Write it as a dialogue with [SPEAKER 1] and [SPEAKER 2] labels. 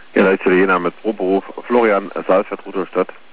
[SPEAKER 1] Ja, da ist Italiener mit Proberuf. Florian, Saalfeld, Rudolstadt.